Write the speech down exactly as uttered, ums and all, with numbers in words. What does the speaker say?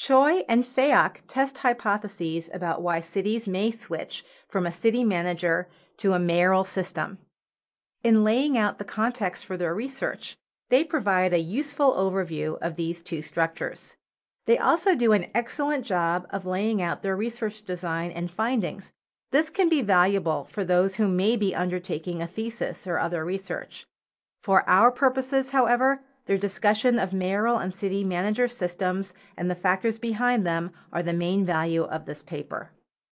Choi and Phaoc test hypotheses about why cities may switch from a city manager to a mayoral system. In laying out the context for their research, they provide a useful overview of these two structures. They also do an excellent job of laying out their research design and findings. This can be valuable for those who may be undertaking a thesis or other research. For our purposes, however, their discussion of mayoral and city manager systems and the factors behind them are the main value of this paper.